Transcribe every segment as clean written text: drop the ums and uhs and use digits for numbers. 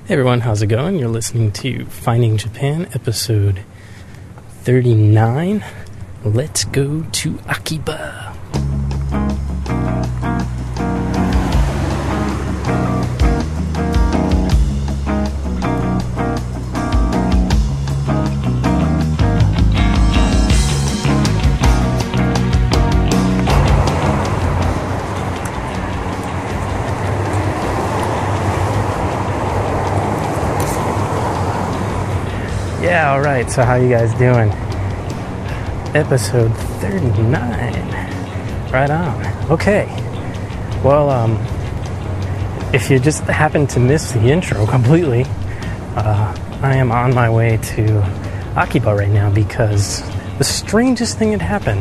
Hey everyone, how's it going? You're listening to Finding Japan, episode 39. Let's go to Akiba. Yeah, alright, so how you guys doing? Episode 39. Right on. Okay. Well, if you just happened to miss the intro completely, I am on my way to Akiba right now because the strangest thing had happened.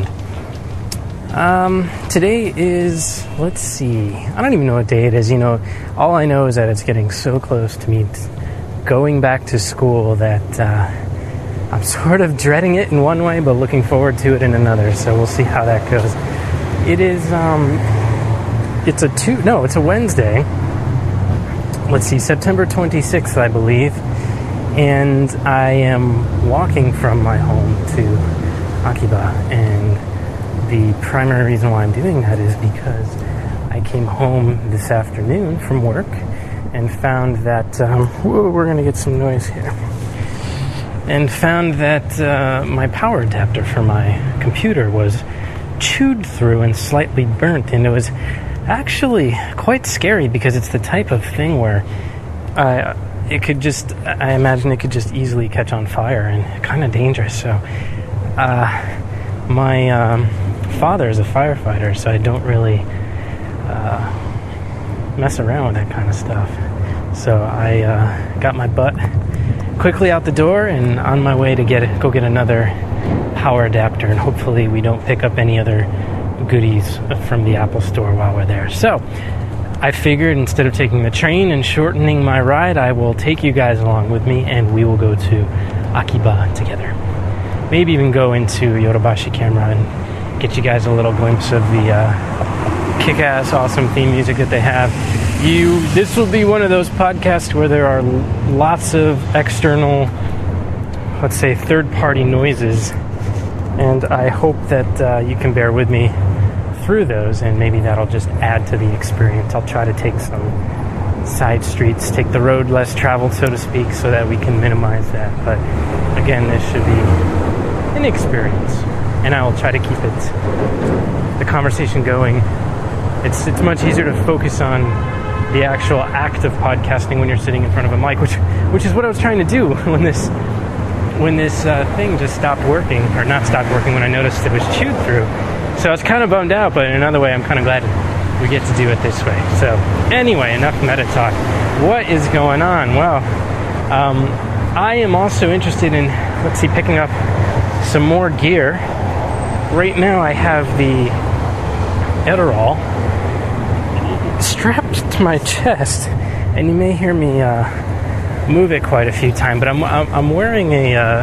Today is, let's see, I don't even know what day it is. You know, all I know is that it's getting so close to me going back to school that I'm sort of dreading it in one way, but looking forward to it in another. So we'll see how that goes. It is, it's a Wednesday. Let's see, September 26th, I believe. And I am walking from my home to Akiba. And the primary reason why I'm doing that is because I came home this afternoon from work and found that, we're going to get some noise here, and found that my power adapter for my computer was chewed through and slightly burnt, and it was actually quite scary because it's the type of thing where I imagine it could just easily catch on fire and kind of dangerous. So my father is a firefighter, so I don't really mess around with that kind of stuff. So I got my butt quickly out the door and on my way to go get another power adapter, and hopefully we don't pick up any other goodies from the Apple store while we're there. So I figured instead of taking the train and shortening my ride, I will take you guys along with me and we will go to Akiba together. Maybe even go into Yodobashi Camera and get you guys a little glimpse of the kick-ass awesome theme music that they have. This will be one of those podcasts where there are lots of external, let's say, third-party noises, and I hope that you can bear with me through those, and maybe that'll just add to the experience. I'll try to take some side streets, take the road less traveled, so to speak, so that we can minimize that. But again, this should be an experience, and I will try to keep the conversation going. It's much easier to focus on the actual act of podcasting when you're sitting in front of a mic, which is what I was trying to do when this thing just stopped working, or not stopped working, when I noticed it was chewed through. So I was kind of bummed out, but in another way, I'm kind of glad we get to do it this way. So anyway, enough meta talk. What is going on? Well, I am also interested in, picking up some more gear. Right now I have the Adderall strapped to my chest, and you may hear me move it quite a few times, but I'm wearing a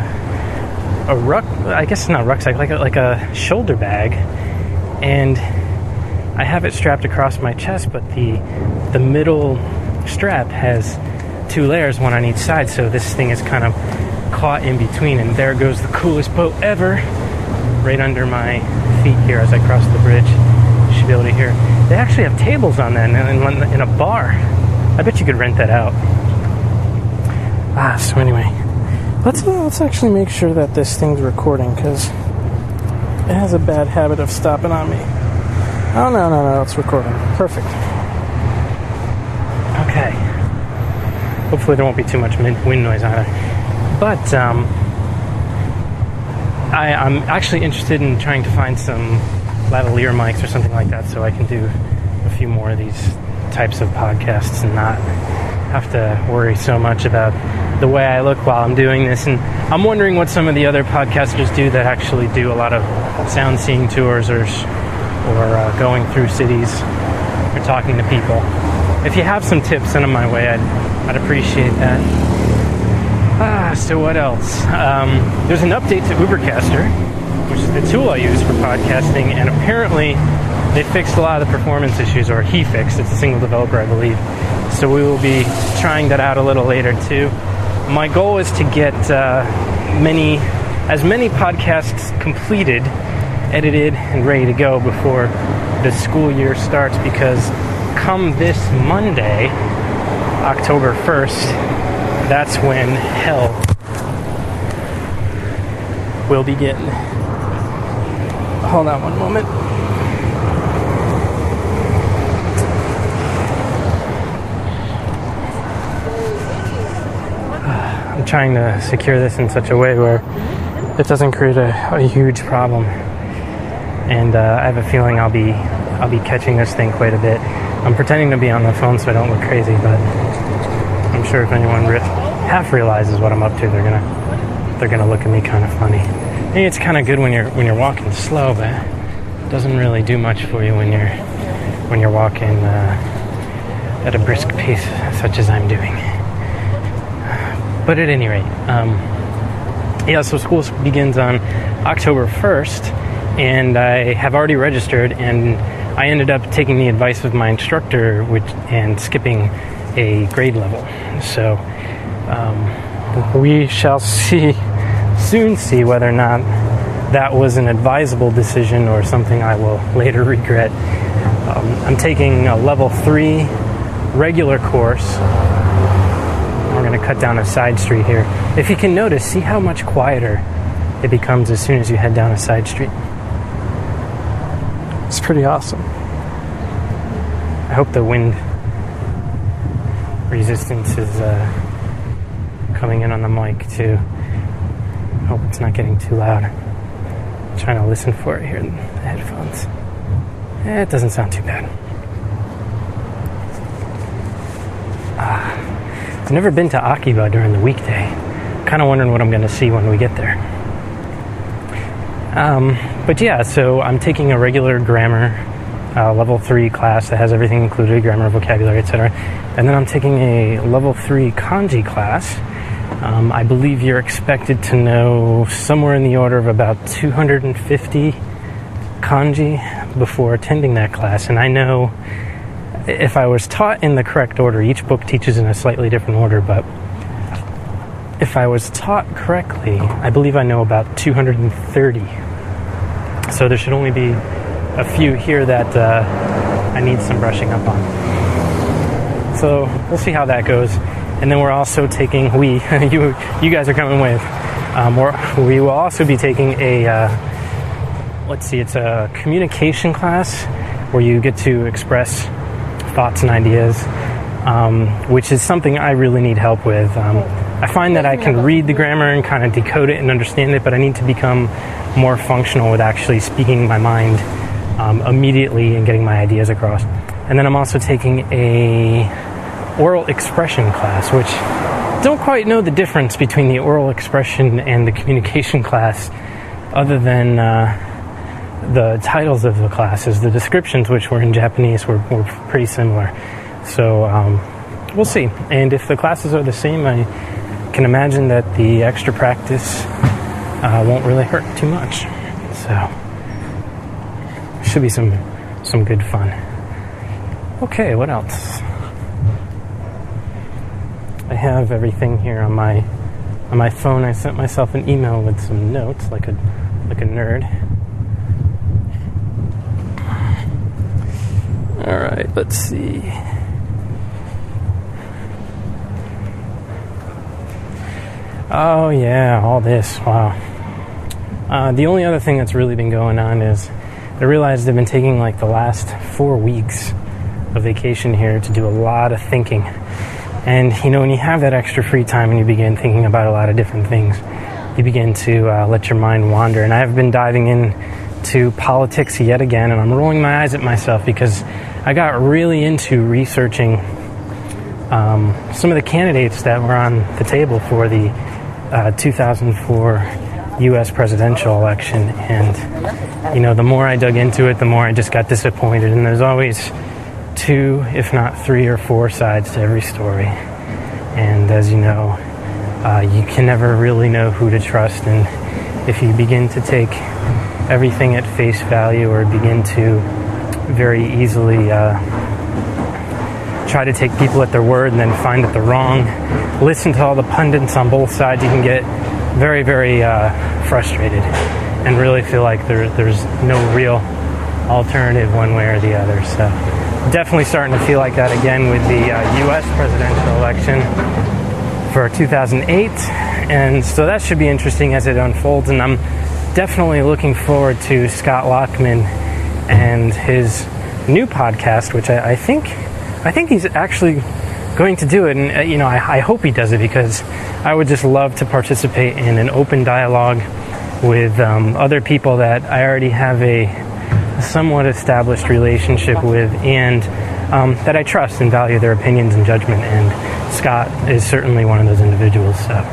I guess not rucksack, like a shoulder bag, and I have it strapped across my chest, but the middle strap has two layers, one on each side, so this thing is kind of caught in between, and there goes the coolest boat ever right under my feet here as I cross the bridge. You should be able to hear. They actually have tables on that in a bar. I bet you could rent that out. So anyway, let's actually make sure that this thing's recording, because it has a bad habit of stopping on me. Oh, no, it's recording. Perfect. Okay. Hopefully there won't be too much wind noise either. But I'm actually interested in trying to find some lavalier mics or something like that, so I can do a few more of these types of podcasts and not have to worry so much about the way I look while I'm doing this. And I'm wondering what some of the other podcasters do that actually do a lot of sound seeing tours or going through cities or talking to people. If you have some tips, send them my way. I'd appreciate that. So what else? There's an update to Ubercaster, which is the tool I use for podcasting, and apparently they fixed a lot of the performance issues, or he fixed. It's a single developer, I believe. So we will be trying that out a little later too. My goal is to get as many podcasts completed, edited, and ready to go before the school year starts, because come this Monday, October 1st, that's when hell will begin. Hold on one moment. I'm trying to secure this in such a way where it doesn't create a huge problem. And I have a feeling I'll be catching this thing quite a bit. I'm pretending to be on the phone so I don't look crazy, but I'm sure if anyone half realizes what I'm up to, they're gonna look at me kind of funny. Maybe it's kind of good when you're walking slow, but it doesn't really do much for you when you're walking at a brisk pace, such as I'm doing. But at any rate, so school begins on October 1st. And I have already registered, and I ended up taking the advice of my instructor and skipping a grade level. So we shall soon see whether or not that was an advisable decision or something I will later regret. I'm taking a level 3 regular course. We're going to cut down a side street here. If you can notice, see how much quieter it becomes as soon as you head down a side street. It's pretty awesome. I hope the wind resistance is coming in on the mic too. I hope it's not getting too loud. I'm trying to listen for it here in the headphones. It doesn't sound too bad. I've never been to Akiba during the weekday. Kind of wondering what I'm going to see when we get there. But yeah, so I'm taking a regular grammar level 3 class that has everything included, grammar, vocabulary, etc. And then I'm taking a level 3 kanji class. I believe you're expected to know somewhere in the order of about 250 kanji before attending that class. And I know if I was taught in the correct order, each book teaches in a slightly different order, but if I was taught correctly, I believe I know about 230. So there should only be a few here that I need some brushing up on. So we'll see how that goes. And then we're also taking, you guys are coming with, we will also be taking it's a communication class where you get to express thoughts and ideas, which is something I really need help with. I find that I can read the grammar and kind of decode it and understand it, but I need to become more functional with actually speaking my mind immediately and getting my ideas across. And then I'm also taking a oral expression class, which don't quite know the difference between the oral expression and the communication class, other than the titles of the classes. The descriptions, which were in Japanese, were pretty similar. So we'll see. And if the classes are the same, I can imagine that the extra practice won't really hurt too much. So should be some good fun. Okay, what else? I have everything here on my phone. I sent myself an email with some notes, like a nerd. All right, let's see. Oh yeah, all this. Wow. The only other thing that's really been going on is I realized I've been taking like the last 4 weeks of vacation here to do a lot of thinking. And when you have that extra free time and you begin thinking about a lot of different things, you begin to let your mind wander. And I've been diving into politics yet again, and I'm rolling my eyes at myself because I got really into researching some of the candidates that were on the table for the 2004 U.S. presidential election. And, the more I dug into it, the more I just got disappointed. And there's always 2, if not 3 or 4 sides to every story. And as you know, you can never really know who to trust. And if you begin to take everything at face value or begin to very easily try to take people at their word and then find that they're wrong. Listen to all the pundits on both sides. You can get very, very frustrated and really feel like there's no real alternative one way or the other. So definitely starting to feel like that again with the U.S. presidential election for 2008. And so that should be interesting as it unfolds. And I'm definitely looking forward to Scott Lockman and his new podcast, which I think he's actually going to do it. And I hope he does it, because I would just love to participate in an open dialogue with other people that I already have a somewhat established relationship with, and that I trust and value their opinions and judgment. And Scott is certainly one of those individuals. So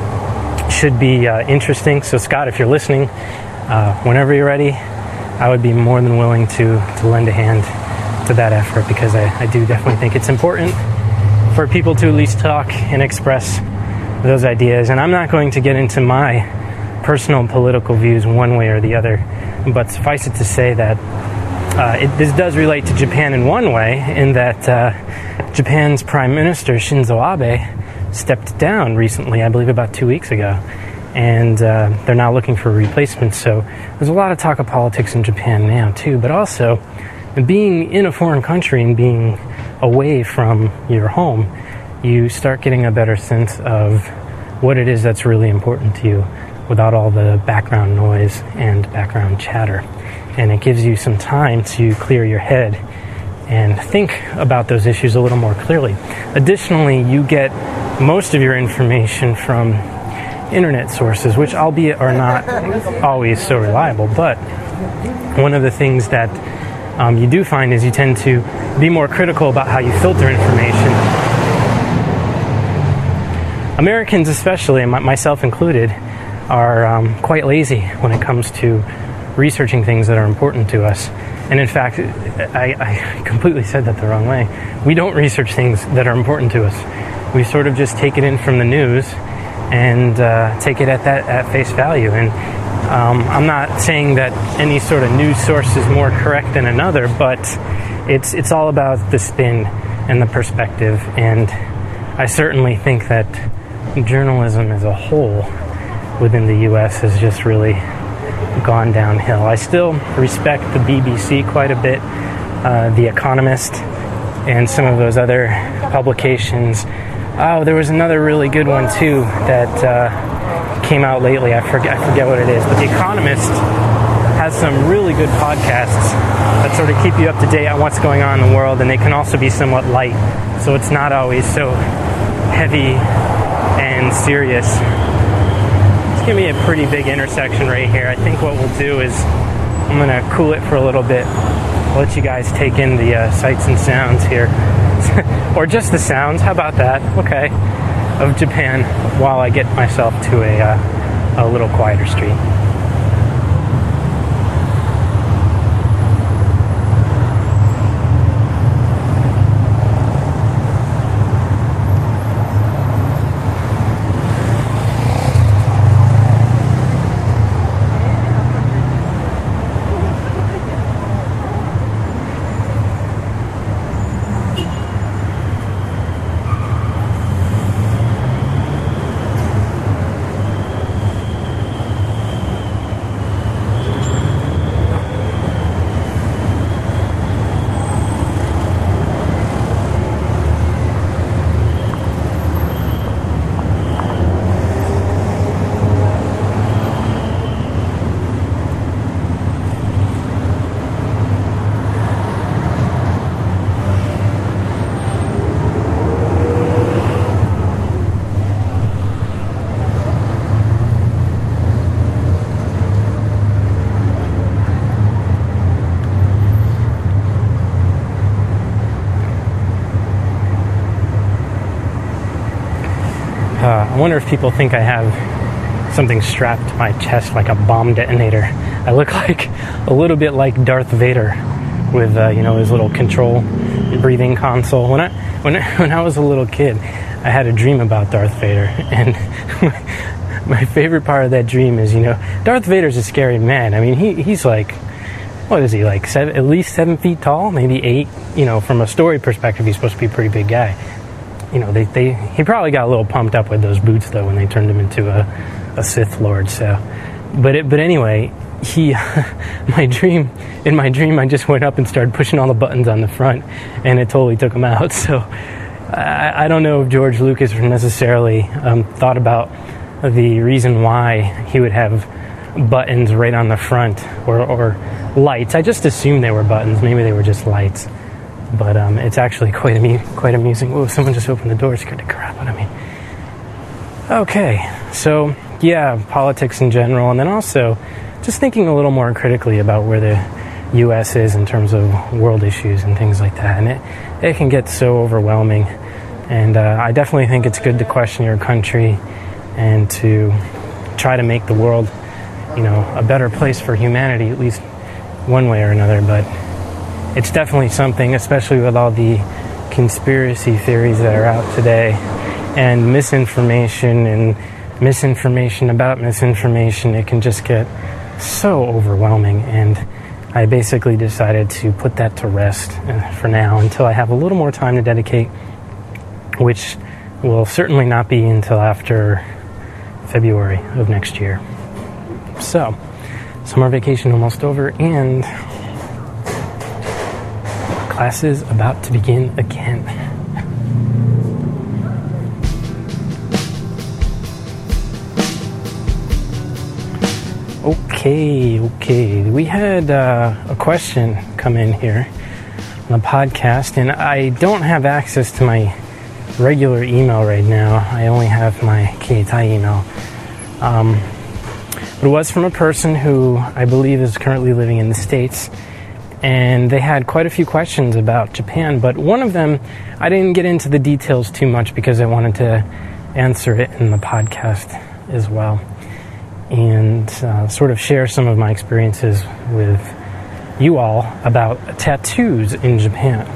should be interesting. So Scott, if you're listening, whenever you're ready, I would be more than willing to lend a hand to that effort, because I do definitely think it's important for people to at least talk and express those ideas. And I'm not going to get into my personal political views one way or the other, but suffice it to say that this does relate to Japan in one way, in that Japan's Prime Minister Shinzo Abe stepped down recently, I believe about 2 weeks ago, and they're now looking for a replacement. So there's a lot of talk of politics in Japan now too, but also being in a foreign country and being away from your home, you start getting a better sense of what it is that's really important to you without all the background noise and background chatter. And it gives you some time to clear your head and think about those issues a little more clearly. Additionally, you get most of your information from internet sources, which albeit are not always so reliable. But one of the things that you do find is you tend to be more critical about how you filter information. Americans especially, and myself included, are quite lazy when it comes to researching things that are important to us. And in fact, I completely said that the wrong way. We don't research things that are important to us. We sort of just take it in from the news and take it at face value. And I'm not saying that any sort of news source is more correct than another, but it's all about the spin and the perspective. And I certainly think that journalism as a whole within the U.S. has just really gone downhill. I still respect the BBC quite a bit, The Economist, and some of those other publications. Oh, there was another really good one too that came out lately. I forget what it is, but The Economist has some really good podcasts that sort of keep you up to date on what's going on in the world, and they can also be somewhat light, so it's not always so heavy and serious. Give me a pretty big intersection right here. I think what we'll do is I'm going to cool it for a little bit. I'll let you guys take in the sights and sounds here. Or just the sounds, how about that? Okay. Of Japan, while I get myself to a little quieter street. I wonder if people think I have something strapped to my chest like a bomb detonator. I look like a little bit like Darth Vader with his little control breathing console. When I was a little kid, I had a dream about Darth Vader, and my favorite part of that dream is, Darth Vader's a scary man. I mean, he's like what is he, like at least 7 feet tall, maybe 8. From a story perspective, he's supposed to be a pretty big guy. He probably got a little pumped up with those boots though when they turned him into a Sith Lord. So, but anyway, in my dream, I just went up and started pushing all the buttons on the front, and it totally took him out. So, I don't know if George Lucas necessarily thought about the reason why he would have buttons right on the front or lights. I just assumed they were buttons. Maybe they were just lights. But it's actually quite amusing. Whoa, someone just opened the door, scared the crap out of me. Okay, so yeah, politics in general, and then also just thinking a little more critically about where the U.S. is in terms of world issues and things like that. And it can get so overwhelming. And I definitely think it's good to question your country and to try to make the world, a better place for humanity, at least one way or another. But it's definitely something, especially with all the conspiracy theories that are out today and misinformation about misinformation. It can just get so overwhelming, and I basically decided to put that to rest for now until I have a little more time to dedicate, which will certainly not be until after February of next year. So, summer vacation almost over, and classes about to begin again. Okay. We had a question come in here on the podcast, and I don't have access to my regular email right now. I only have my Keitai email. But it was from a person who I believe is currently living in the States, and they had quite a few questions about Japan, but one of them, I didn't get into the details too much because I wanted to answer it in the podcast as well, and sort of share some of my experiences with you all about tattoos in Japan.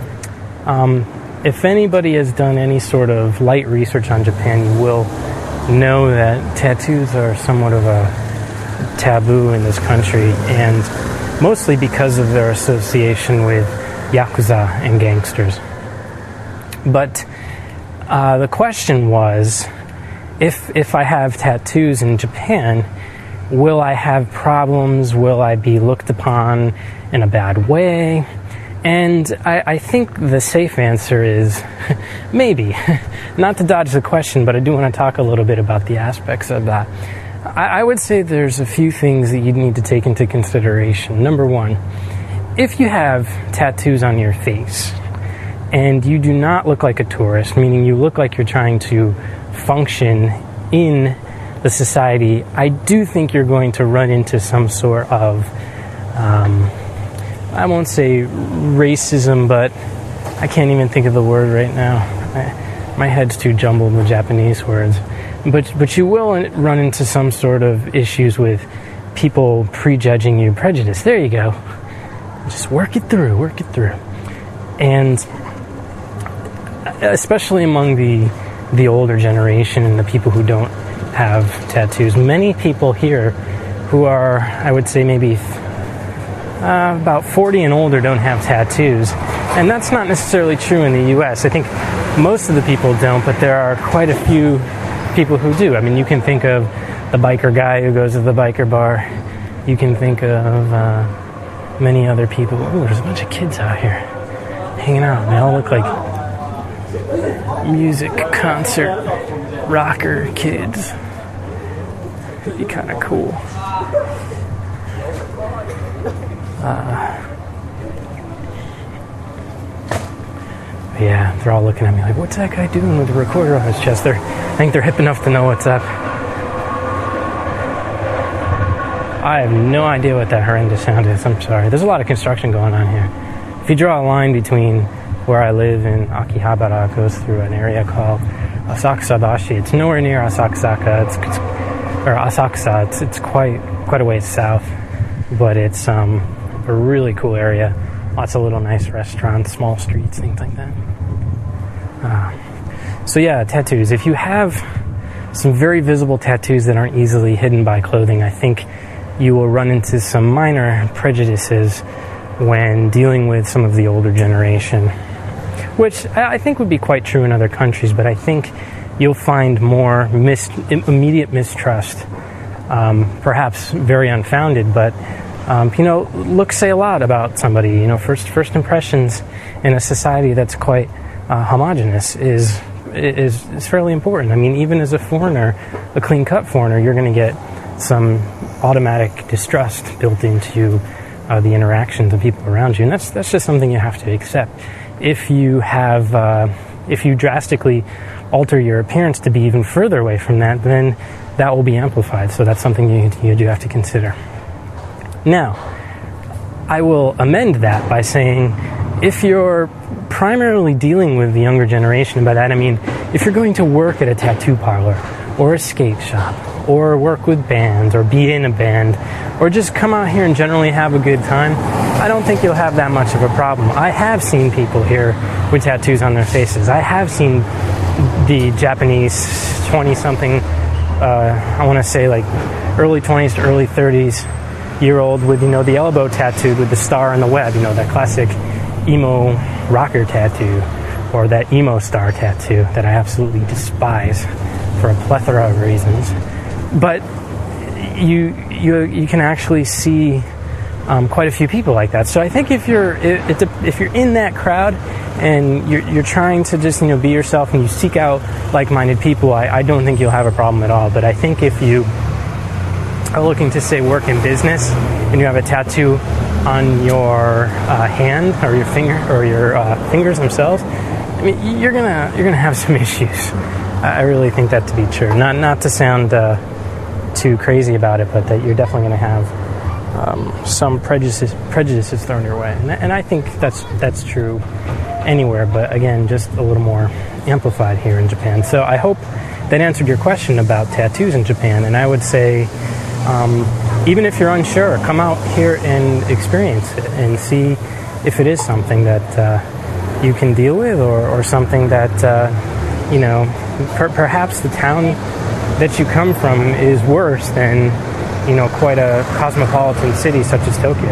If anybody has done any sort of light research on Japan, you will know that tattoos are somewhat of a taboo in this country, and mostly because of their association with Yakuza and gangsters. But the question was, if I have tattoos in Japan, will I have problems? Will I be looked upon in a bad way? And I think the safe answer is maybe. Not to dodge the question, but I do want to talk a little bit about the aspects of that. I would say there's a few things that you need to take into consideration. Number one, if you have tattoos on your face and you do not look like a tourist, meaning you look like you're trying to function in the society, I do think you're going to run into some sort of I won't say racism, but I can't even think of the word right now. My head's too jumbled with Japanese words. But you will run into some sort of issues with people prejudging you. Prejudice, there you go. Just work it through. And especially among the older generation and the people who don't have tattoos, many people here who are, I would say, maybe about 40 and older don't have tattoos. And that's not necessarily true in the U.S. I think most of the people don't, but there are quite a few people who do. I mean, you can think of the biker guy who goes to the biker bar. You can think of many other people. Oh, there's a bunch of kids out here hanging out. They all look like music concert rocker kids. It'd be kind of cool. Yeah, they're all looking at me like, what's that guy doing with the recorder on his chest? I think they're hip enough to know what's up. I have no idea what that horrendous sound is. I'm sorry. There's a lot of construction going on here. If you draw a line between where I live in Akihabara, it goes through an area called Asakusa-dashi. It's nowhere near Asakusa. It's quite a ways south, but it's a really cool area. Lots of little nice restaurants, small streets, things like that. So yeah, tattoos. If you have some very visible tattoos that aren't easily hidden by clothing, I think you will run into some minor prejudices when dealing with some of the older generation, which I think would be quite true in other countries, but I think you'll find more immediate mistrust, perhaps very unfounded, but looks say a lot about somebody. First impressions in a society that's quite homogenous is fairly important. I mean, even as a foreigner, a clean-cut foreigner, you're going to get some automatic distrust built into the interactions of people around you, and that's just something you have to accept. If you drastically alter your appearance to be even further away from that, then that will be amplified. So that's something you do have to consider. Now, I will amend that by saying, if you're primarily dealing with the younger generation, and by that I mean if you're going to work at a tattoo parlor or a skate shop or work with bands or be in a band or just come out here and generally have a good time, I don't think you'll have that much of a problem. I have seen people here with tattoos on their faces. I have seen the Japanese 20-something, I want to say like early 20s to early 30s year old with, the elbow tattooed with the star on the web, that classic emo rocker tattoo, or that emo star tattoo that I absolutely despise for a plethora of reasons. But you can actually see quite a few people like that. So I think if you're in that crowd and you're trying to just be yourself and you seek out like-minded people, I don't think you'll have a problem at all. But I think if you are looking to, say, work in business and you have a tattoo on your hand or your finger or your fingers themselves, I mean, you're gonna have some issues. I really think that to be true. Not to sound too crazy about it, but that you're definitely going to have some prejudices thrown your way, and I think that's true anywhere. But again, just a little more amplified here in Japan. So I hope that answered your question about tattoos in Japan. And I would say, even if you're unsure, come out here and experience it and see if it is something that you can deal with, or something that perhaps the town that you come from is worse than quite a cosmopolitan city such as Tokyo.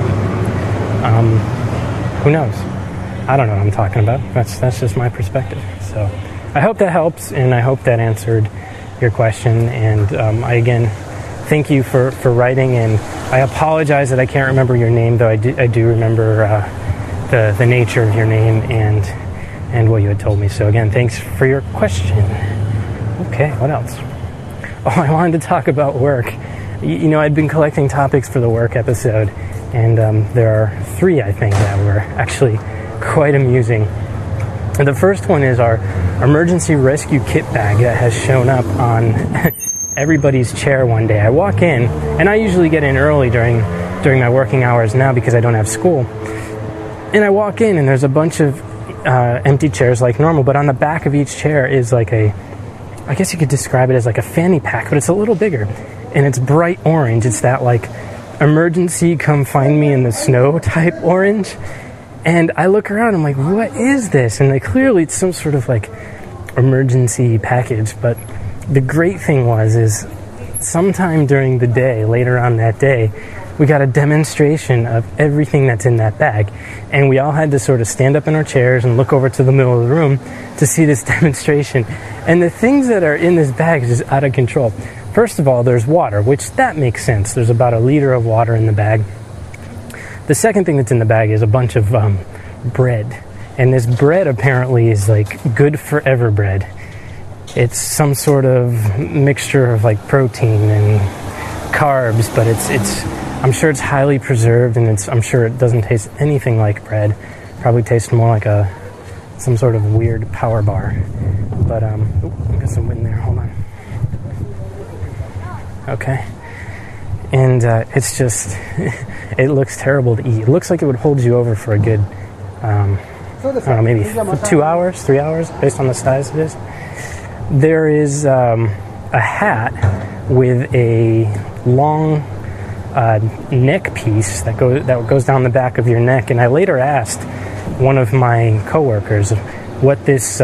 Who knows? I don't know what I'm talking about. That's just my perspective. So I hope that helps, and I hope that answered your question. And I again thank you for writing, and I apologize that I can't remember your name, though I do remember the nature of your name and what you had told me. So again, thanks for your question. Okay, what else? Oh, I wanted to talk about work. I'd been collecting topics for the work episode, and there are 3, I think, that were actually quite amusing. And the first one is our emergency rescue kit bag that has shown up on everybody's chair one day. I walk in, and I usually get in early during my working hours now because I don't have school. And I walk in, and there's a bunch of empty chairs like normal, but on the back of each chair is like I guess you could describe it as like a fanny pack, but it's a little bigger, and it's bright orange. It's that like emergency come find me in the snow type orange. And I look around, I'm like, what is this? And clearly it's some sort of like emergency package. But the great thing is sometime during the day, later on that day, we got a demonstration of everything that's in that bag. And we all had to sort of stand up in our chairs and look over to the middle of the room to see this demonstration. And the things that are in this bag is just out of control. First of all, there's water, which that makes sense. There's about 1 liter of water in the bag. The second thing that's in the bag is a bunch of bread. And this bread apparently is like good forever bread. It's some sort of mixture of like protein and carbs, but it's I'm sure it's highly preserved, and I'm sure it doesn't taste anything like bread. Probably tastes more like some sort of weird power bar. But I got some wind there. Hold on. Okay. And it's just it looks terrible to eat. It looks like it would hold you over for a good I don't know, maybe 2 hours, 3 hours, based on the size it is. There is a hat with a long neck piece that goes down the back of your neck, and I later asked one of my coworkers what this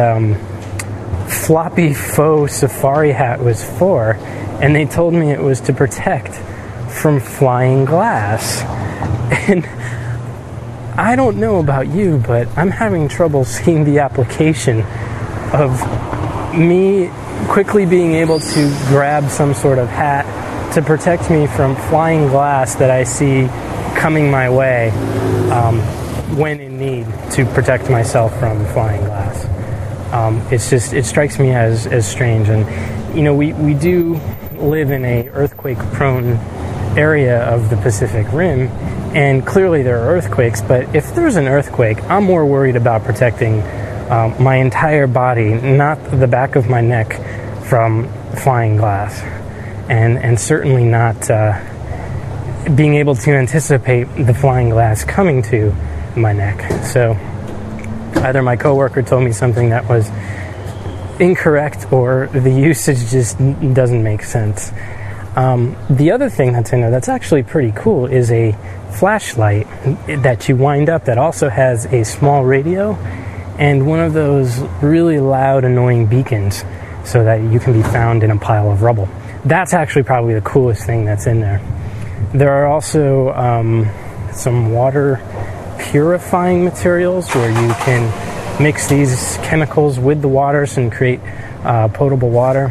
floppy faux safari hat was for, and they told me it was to protect from flying glass. And I don't know about you, but I'm having trouble seeing the application of me quickly being able to grab some sort of hat to protect me from flying glass that I see coming my way when in need to protect myself from flying glass. It strikes me as strange. And we do live in a earthquake-prone area of the Pacific Rim, and clearly there are earthquakes, but if there's an earthquake, I'm more worried about protecting my entire body, not the back of my neck, from flying glass, and certainly not being able to anticipate the flying glass coming to my neck. So either my coworker told me something that was incorrect, or the usage just doesn't make sense. The other thing that's in there that's actually pretty cool is a flashlight that you wind up that also has a small radio and one of those really loud, annoying beacons so that you can be found in a pile of rubble. That's actually probably the coolest thing that's in there. There are also some water purifying materials where you can mix these chemicals with the waters and create potable water.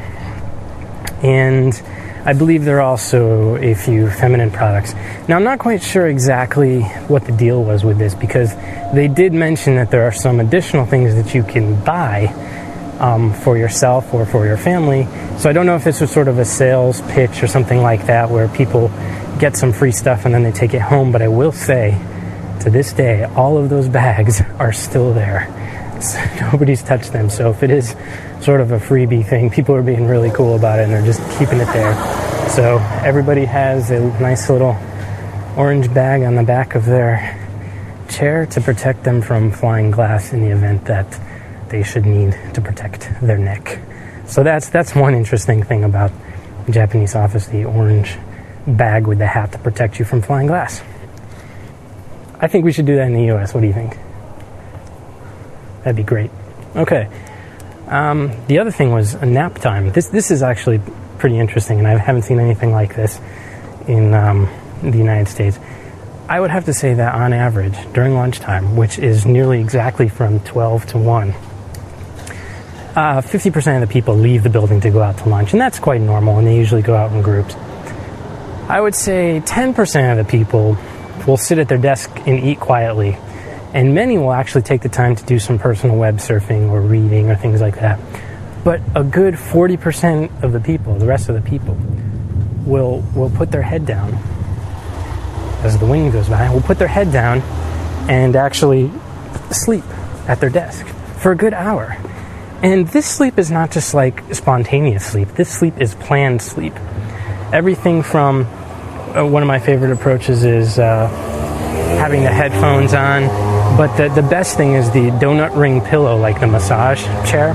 And I believe there are also a few feminine products. Now, I'm not quite sure exactly what the deal was with this, because they did mention that there are some additional things that you can buy for yourself or for your family. So I don't know if this was sort of a sales pitch or something like that, where people get some free stuff and then they take it home. But I will say, to this day, all of those bags are still there. So nobody's touched them. So if it is sort of a freebie thing, people are being really cool about it and they're just keeping it there. So everybody has a nice little orange bag on the back of their chair to protect them from flying glass in the event that they should need to protect their neck. So that's one interesting thing about the Japanese office, the orange bag with the hat to protect you from flying glass. I think we should do that in the US. What do you think? That'd be great. Okay. The other thing was a nap time. This is actually pretty interesting, and I haven't seen anything like this in the United States. I would have to say that on average, during lunchtime, which is nearly exactly from 12 to 1, 50% of the people leave the building to go out to lunch, and that's quite normal, and they usually go out in groups. I would say 10% of the people will sit at their desk and eat quietly, and many will actually take the time to do some personal web surfing or reading or things like that. But a good 40% of the people, the rest of the people, will put their head down as the wind goes by, will put their head down and actually sleep at their desk for a good hour. And this sleep is not just like spontaneous sleep. This sleep is planned sleep. Everything from, one of my favorite approaches is having the headphones on, but the best thing is the donut ring pillow, like the massage chair.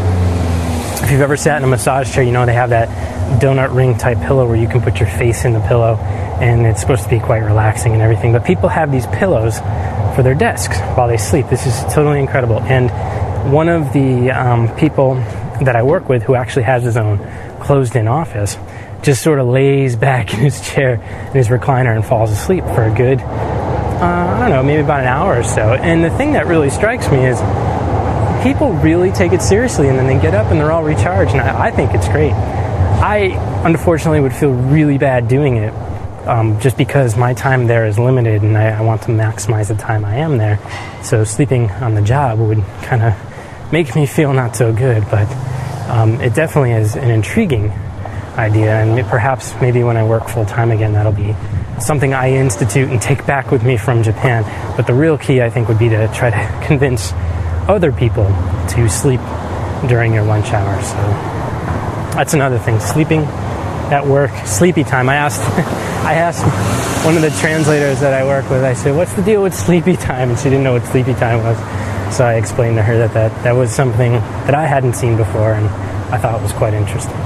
If you've ever sat in a massage chair, you know they have that donut ring type pillow where you can put your face in the pillow, and it's supposed to be quite relaxing and everything. But people have these pillows for their desks while they sleep. This is totally incredible. And one of the people that I work with, who actually has his own closed-in office, just sort of lays back in his chair, in his recliner, and falls asleep for a good, I don't know, maybe about an hour or so. And the thing that really strikes me is people really take it seriously, and then they get up and they're all recharged, and I think it's great. I, unfortunately, would feel really bad doing it, just because my time there is limited, and I want to maximize the time I am there. So sleeping on the job would kind of make me feel not so good, but it definitely is an intriguing idea, and perhaps maybe when I work full-time again, that'll be something I institute and take back with me from Japan. But the real key, I think, would be to try to convince other people to sleep during your lunch hour. So that's another thing, sleeping at work, sleepy time. I asked one of the translators that I work with, I said, what's the deal with sleepy time? And she didn't know what sleepy time was. So I explained to her that was something that I hadn't seen before, and I thought was quite interesting.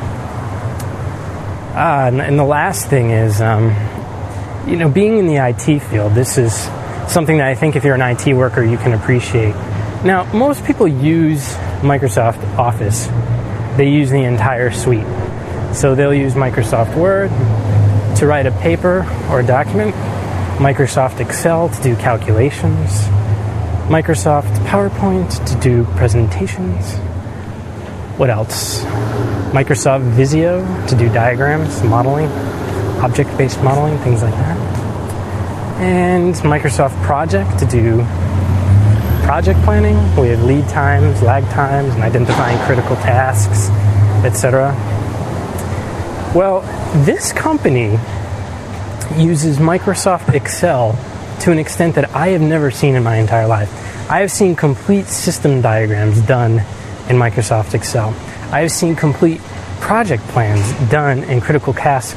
And the last thing is, being in the IT field, this is something that I think if you're an IT worker, you can appreciate. Now, most people use Microsoft Office. They use the entire suite. So they'll use Microsoft Word to write a paper or a document, Microsoft Excel to do calculations, Microsoft PowerPoint to do presentations. What else? Microsoft Visio to do diagrams, modeling, object-based modeling, things like that. And Microsoft Project to do project planning with lead times, lag times, and identifying critical tasks, etc. Well, this company uses Microsoft Excel to an extent that I have never seen in my entire life. I have seen complete system diagrams done in Microsoft Excel. I have seen complete project plans done in critical tasks,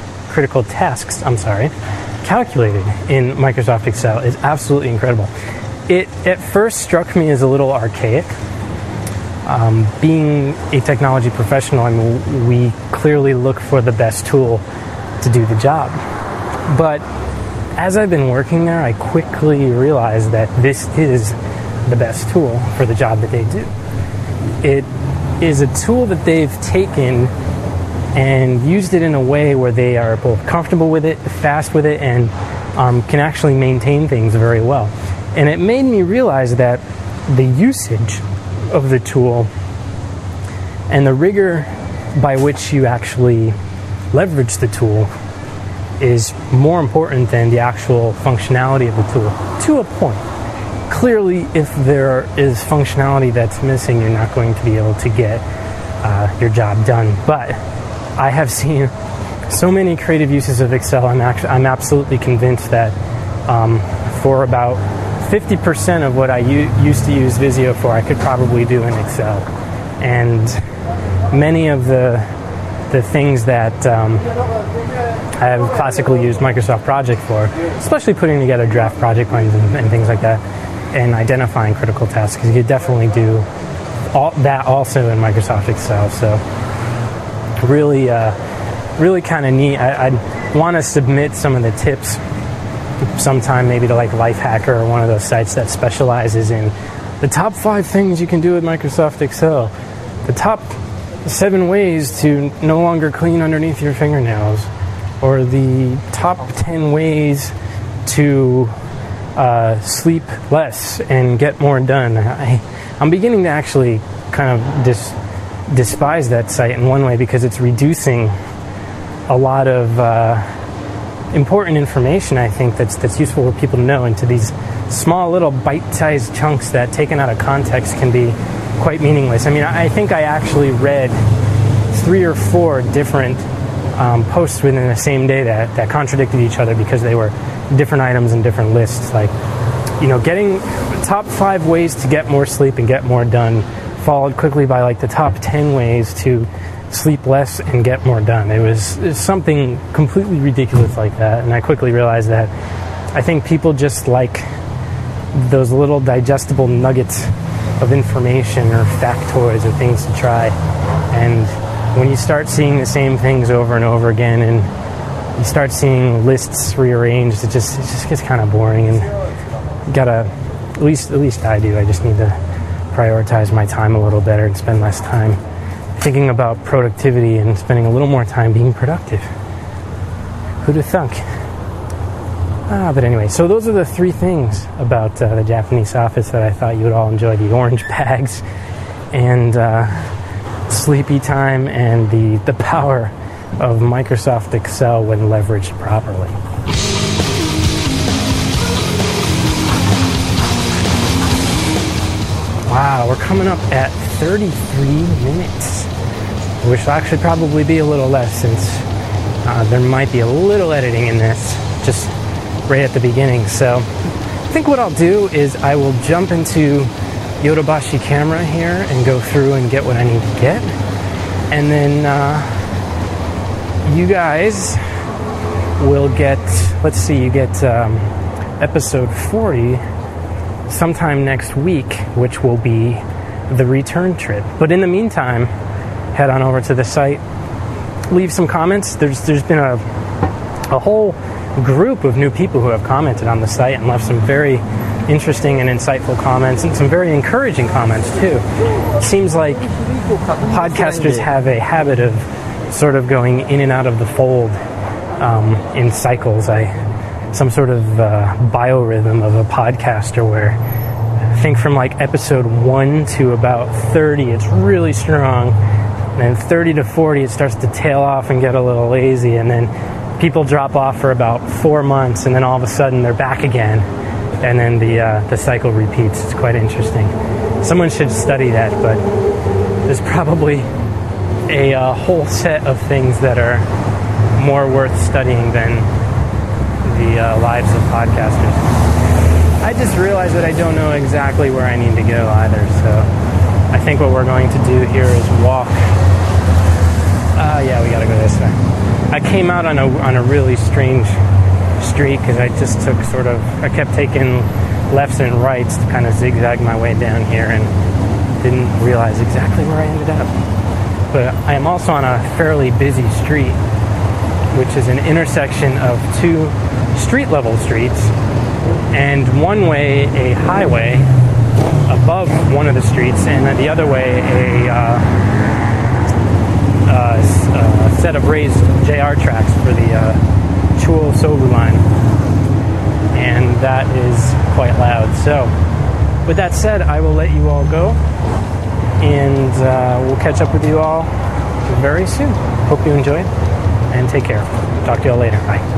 calculated in Microsoft Excel. Is absolutely incredible. It at first struck me as a little archaic. Being a technology professional, I mean, we clearly look for the best tool to do the job. But as I've been working there, I quickly realized that this is the best tool for the job that they do. It is a tool that they've taken and used it in a way where they are both comfortable with it, fast with it, and can actually maintain things very well. And it made me realize that the usage of the tool and the rigor by which you actually leverage the tool is more important than the actual functionality of the tool, to a point. Clearly, if there is functionality that's missing, you're not going to be able to get your job done. But I have seen so many creative uses of Excel. I'm absolutely convinced that for about 50% of what I used to use Visio for, I could probably do in Excel. And many of the things that I have classically used Microsoft Project for, especially putting together draft project plans and things like that, and identifying critical tasks, because you could definitely do all that also in Microsoft Excel. So really kind of neat. I want to submit some of the tips sometime, maybe to like Lifehacker or one of those sites that specializes in the top 5 things you can do with Microsoft Excel, the top 7 ways to no longer clean underneath your fingernails, or the top 10 ways to sleep less and get more done. I'm beginning to actually kind of despise that site in one way, because it's reducing a lot of important information, I think, that's useful for people to know, into these small little bite-sized chunks that, taken out of context, can be quite meaningless. I mean, I think I actually read 3 or 4 different posts within the same day that contradicted each other, because they were different items and different lists. Like, getting top 5 ways to get more sleep and get more done, followed quickly by like the top 10 ways to sleep less and get more done. It was something completely ridiculous like that, and I quickly realized that I think people just like those little digestible nuggets of information or factoids or things to try. And when you start seeing the same things over and over again, and you start seeing lists rearranged, it just gets kind of boring. And you gotta, at least I do, I just need to prioritize my time a little better and spend less time thinking about productivity and spending a little more time being productive. Who'd have thunk? But anyway, so those are the 3 things about the Japanese office that I thought you would all enjoy: the orange bags, and sleepy time, and the power of Microsoft Excel when leveraged properly. Wow, we're coming up at 33 minutes, which will actually probably be a little less, since there might be a little editing in this, just right at the beginning. So I think what I'll do is I will jump into Yodobashi Camera here and go through and get what I need to get. And then you guys will get, you get episode 40 sometime next week, which will be the return trip. But in the meantime, head on over to the site, leave some comments. There's been a whole group of new people who have commented on the site and left some very interesting and insightful comments, and some very encouraging comments too. It seems like podcasters have a habit of sort of going in and out of the fold in cycles. Some sort of biorhythm of a podcaster where I think from like episode 1 to about 30 it's really strong, and then 30 to 40 it starts to tail off and get a little lazy, and then people drop off for about 4 months, and then all of a sudden they're back again, and then the cycle repeats. It's quite interesting. Someone should study that, but there's probably a whole set of things that are more worth studying than the lives of podcasters. I just realized that I don't know exactly where I need to go either, so I think what we're going to do here is walk. Yeah, we gotta go this way. I came out on a really strange street because I just I kept taking lefts and rights to kind of zigzag my way down here and didn't realize exactly where I ended up. But I am also on a fairly busy street, which is an intersection of 2 street-level streets, and one way a highway above one of the streets, and the other way a set of raised JR tracks for the Chuo-Sobu line, and that is quite loud. So, with that said, I will let you all go, and we'll catch up with you all very soon. Hope you enjoyed, and take care. Talk to you all later. Bye.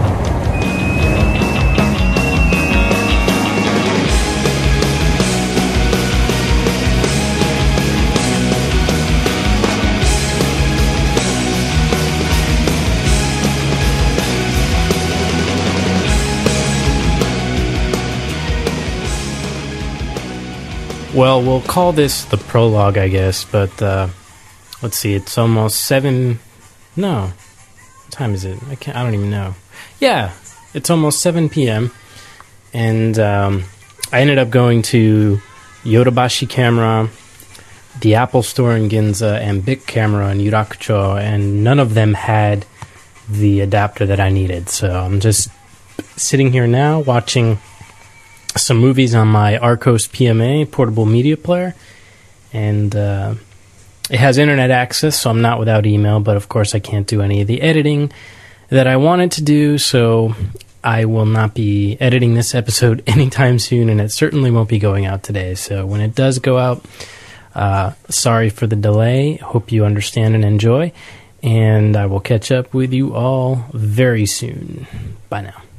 Well, we'll call this the prologue, I guess, but let's see, it's almost 7... No. What time is it? I don't even know. Yeah, it's almost 7 p.m., and I ended up going to Yodobashi Camera, the Apple Store in Ginza, and Bic Camera in Yurakucho, and none of them had the adapter that I needed. So I'm just sitting here now watching some movies on my Arcos PMA portable media player, and it has internet access, so I'm not without email, but of course I can't do any of the editing that I wanted to do, so I will not be editing this episode anytime soon, and it certainly won't be going out today. So when it does go out, sorry for the delay. Hope you understand and enjoy, and I will catch up with you all very soon. Bye now.